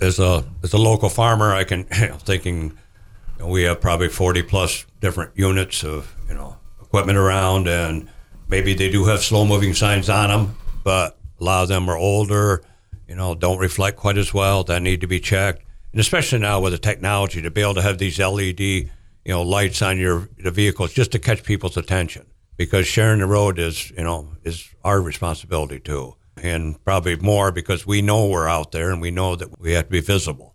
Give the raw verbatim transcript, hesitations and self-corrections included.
as a as a local farmer, I can you know, thinking you know, we have probably forty plus different units of you know equipment around, and maybe they do have slow moving signs on them, but a lot of them are older, you know, don't reflect quite as well. That need to be checked, and especially now with the technology to be able to have these L E D you know lights on your the vehicles just to catch people's attention, because sharing the road is you know is our responsibility too. And probably more because we know we're out there and we know that we have to be visible.